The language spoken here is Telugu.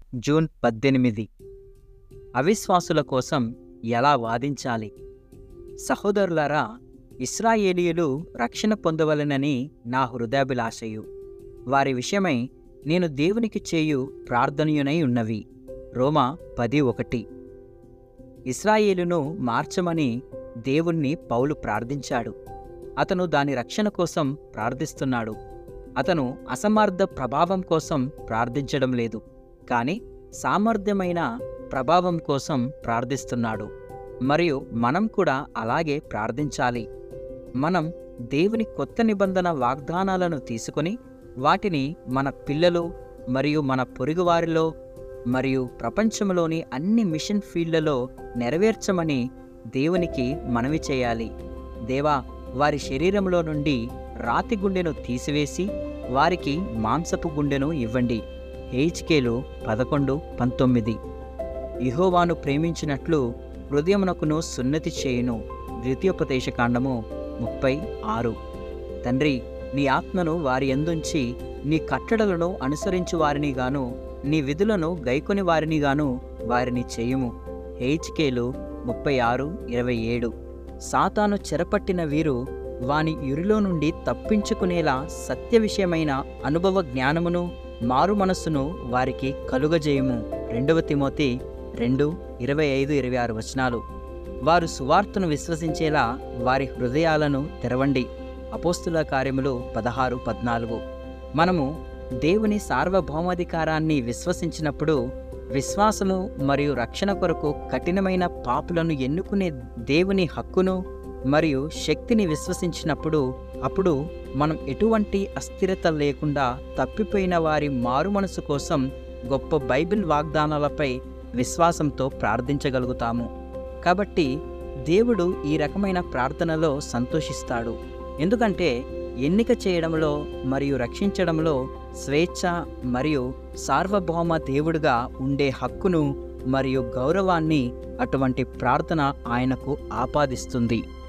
జూన్ 18. అవిశ్వాసుల కోసం ఎలా వాదించాలి? సహోదరులారా, ఇశ్రాయేలీయులు రక్షణ పొందవలెనని నా హృదయాభిలాషయు. వారి విషయమై నేను దేవునికి చేయు ప్రార్థనయునై ఉన్నవి. రోమా 10:1. ఇశ్రాయేలును మార్చమని దేవుణ్ణి పౌలు ప్రార్థించాడు. అతను దాని రక్షణ కోసం ప్రార్థిస్తున్నాడు. అతను అసమర్థ ప్రభావం కోసం ప్రార్థించడం లేదు, కానీ సామర్థ్యమైన ప్రభావం కోసం ప్రార్థిస్తున్నాడు. మరియు మనం కూడా అలాగే ప్రార్థించాలి. మనం దేవుని కొత్త నిబంధన వాగ్దానాలను తీసుకొని వాటిని మన పిల్లలు మరియు మన పొరుగువారిలో మరియు ప్రపంచంలోని అన్ని మిషన్ ఫీల్డ్లలో నెరవేర్చమని దేవునికి మనవి చేయాలి. దేవా, వారి శరీరంలో నుండి రాతి గుండెను తీసివేసి వారికి మాంసపు గుండెను ఇవ్వండి. హెజ్కేలు 11:19. యెహోవాను ప్రేమించినట్లు హృదయమునకును సున్నతి చేయును. ద్వితీయోపదేశకాండము 36. తండ్రి, నీ ఆత్మను వారి యందుంచి నీ కట్టడలను అనుసరించు వారినిగాను నీ విధులను గైకొని వారినిగాను వారిని చేయుము. హెజ్కేలు 36:27. సాతాను చెరపట్టిన వీరు వాని యురిలో నుండి తప్పించుకునేలా సత్య విషయమైన అనుభవ జ్ఞానమును మారు మనస్సును వారికి కలుగజేయుము. 2 తిమోతి 2:25-26. వారు సువార్తను విశ్వసించేలా వారి హృదయాలను తెరవండి. అపోస్తుల కార్యములు 16:14. మనము దేవుని సార్వభౌమాధికారాన్ని విశ్వసించినప్పుడు, విశ్వాసము మరియు రక్షణ కొరకు కఠినమైన పాపులను ఎన్నుకునే దేవుని హక్కును మరియు శక్తిని విశ్వసించినప్పుడు, అప్పుడు మనం ఎటువంటి అస్థిరత లేకుండా తప్పిపోయిన వారి మారు మనసు కోసం గొప్ప బైబిల్ వాగ్దానాలపై విశ్వాసంతో ప్రార్థించగలుగుతాము. కాబట్టి దేవుడు ఈ రకమైన ప్రార్థనలో సంతోషిస్తాడు. ఎందుకంటే ఎన్నిక చేయడంలో మరియు రక్షించడంలో స్వేచ్ఛ మరియు సార్వభౌమ దేవుడుగా ఉండే హక్కును మరియు గౌరవాన్ని అటువంటి ప్రార్థన ఆయనకు ఆపాదిస్తుంది.